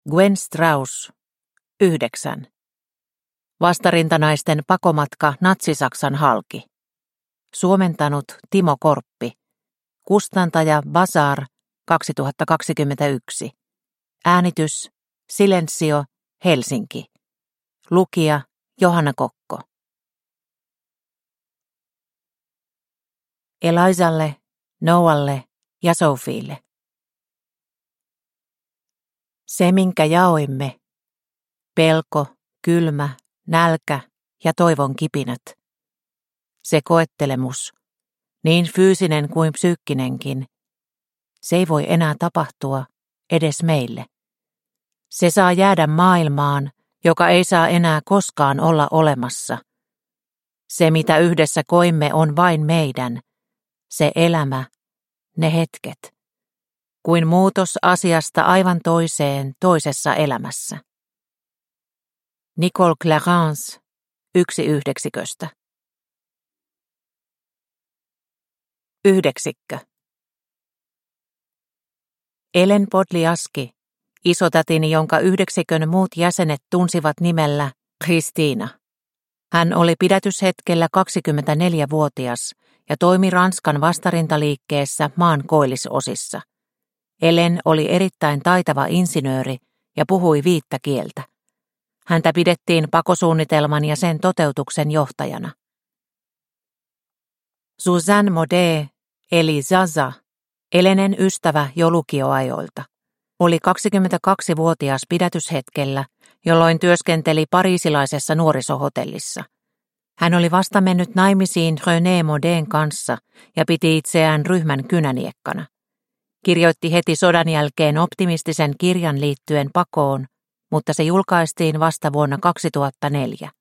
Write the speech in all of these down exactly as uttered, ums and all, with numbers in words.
Gwen Strauss, yhdeksän. Vastarintanaisten pakomatka Natsi-Saksan halki. Suomentanut Timo Korppi. Kustantaja Bazar kaksituhattakaksikymmentäyksi. Äänitys Silensio, Helsinki. Lukija Johanna Kokko. Elisalle, Noalle ja Sophielle. Se, minkä jaoimme, pelko, kylmä, nälkä ja toivon kipinät. Se koettelemus, niin fyysinen kuin psyykkinenkin, se ei voi enää tapahtua edes meille. Se saa jäädä maailmaan, joka ei saa enää koskaan olla olemassa. Se, mitä yhdessä koimme, on vain meidän, se elämä, ne hetket, kuin muutos asiasta aivan toiseen toisessa elämässä. Nicole Clarence, yksi yhdeksiköstä. Yhdeksikkö. Ellen Podliaski, isotätini, jonka yhdeksikön muut jäsenet tunsivat nimellä Kristiina. Hän oli pidätyshetkellä kaksikymmentäneljävuotias ja toimi Ranskan vastarintaliikkeessä maan koillisosissa. Ellen oli erittäin taitava insinööri ja puhui viittä kieltä. Häntä pidettiin pakosuunnitelman ja sen toteutuksen johtajana. Suzanne Modé, eli Zaza, Ellenen ystävä jo lukioajoilta, oli kaksikymmentäkaksivuotias pidätyshetkellä, jolloin työskenteli pariisilaisessa nuorisohotellissa. Hän oli vasta mennyt naimisiin René Modén kanssa ja piti itseään ryhmän kynäniekkana. Kirjoitti heti sodan jälkeen optimistisen kirjan liittyen pakoon, mutta se julkaistiin vasta vuonna kaksituhattaneljä.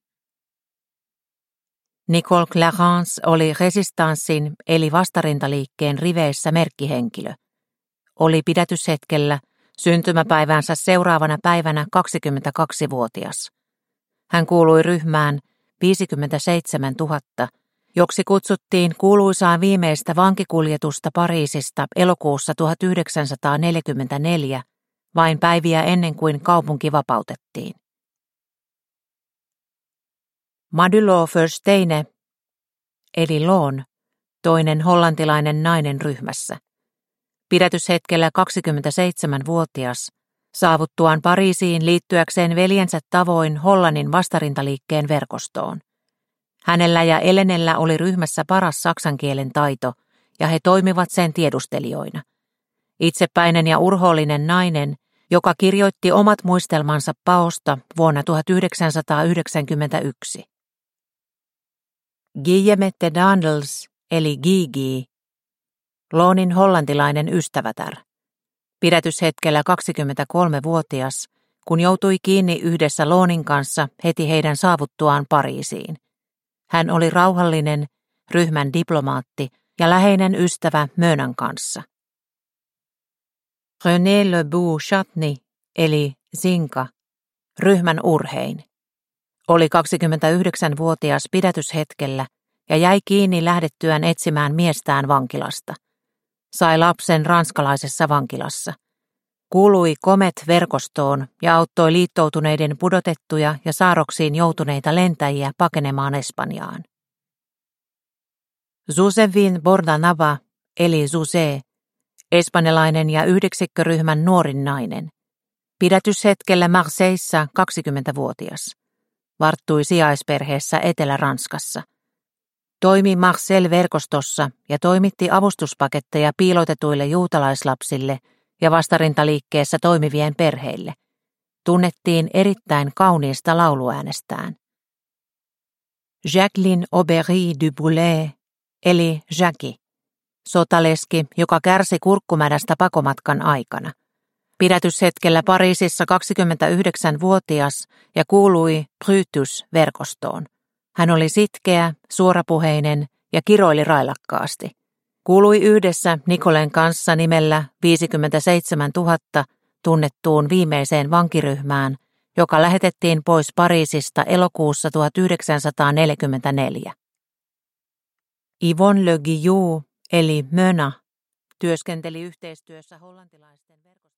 Nicole Clarence oli resistanssin eli vastarintaliikkeen riveissä merkkihenkilö. Oli pidätyshetkellä syntymäpäivänsä seuraavana päivänä kaksikymmentäkaksivuotias. Hän kuului ryhmään viisikymmentäseitsemäntuhatta, joksi kutsuttiin kuuluisaan viimeistä vankikuljetusta Pariisista elokuussa tuhatyhdeksänsataaneljäkymmentäneljä, vain päiviä ennen kuin kaupunki vapautettiin. Madulo Versteine, eli Loon, toinen hollantilainen nainen ryhmässä. Pidätyshetkellä kaksikymmentäseitsemänvuotias, saavuttuaan Pariisiin liittyäkseen veljensä tavoin Hollannin vastarintaliikkeen verkostoon. Hänellä ja Ellenellä oli ryhmässä paras saksan kielen taito, ja he toimivat sen tiedustelijoina. Itsepäinen ja urhoollinen nainen, joka kirjoitti omat muistelmansa paosta vuonna tuhatyhdeksänsataayhdeksänkymmentäyksi. Guillemette Daendels, eli Gigi, Loonin hollantilainen ystävätär. Pidätyshetkellä kaksikymmentäkolmevuotias, kun joutui kiinni yhdessä Loonin kanssa heti heidän saavuttuaan Pariisiin. Hän oli rauhallinen, ryhmän diplomaatti ja läheinen ystävä Mönan kanssa. René Lebou-Chatny, eli Zinka, ryhmän urhein, oli kaksikymmentäyhdeksänvuotias pidätyshetkellä ja jäi kiinni lähdettyään etsimään miestään vankilasta. Sai lapsen ranskalaisessa vankilassa. Kuului Comet-verkostoon ja auttoi liittoutuneiden pudotettuja ja saarroksiin joutuneita lentäjiä pakenemaan Espanjaan. Josephine Bordanava, eli José, espanjalainen ja yhdeksikköryhmän nuorin nainen. Pidätyshetkellä Marseissa kaksikymmentävuotias. Varttui sijaisperheessä Etelä-Ranskassa. Toimi Marcel-verkostossa ja toimitti avustuspaketteja piilotetuille juutalaislapsille ja vastarintaliikkeessä toimivien perheille. Tunnettiin erittäin kauniista lauluäänestään. Jacqueline Aubéry du Boulay, eli Jackie, sotaleski, joka kärsi kurkkumädästä pakomatkan aikana. Pidätyshetkellä Pariisissa kaksikymmentäyhdeksänvuotias ja kuului Brutus-verkostoon. Hän oli sitkeä, suorapuheinen ja kiroili railakkaasti. Kuului yhdessä Nicolen kanssa nimellä viisikymmentäseitsemäntuhatta tunnettuun viimeiseen vankiryhmään, joka lähetettiin pois Pariisista elokuussa tuhatyhdeksänsataaneljäkymmentäneljä. Yvonne Le Guillou, eli Möna, työskenteli yhteistyössä hollantilaisten verkostossa.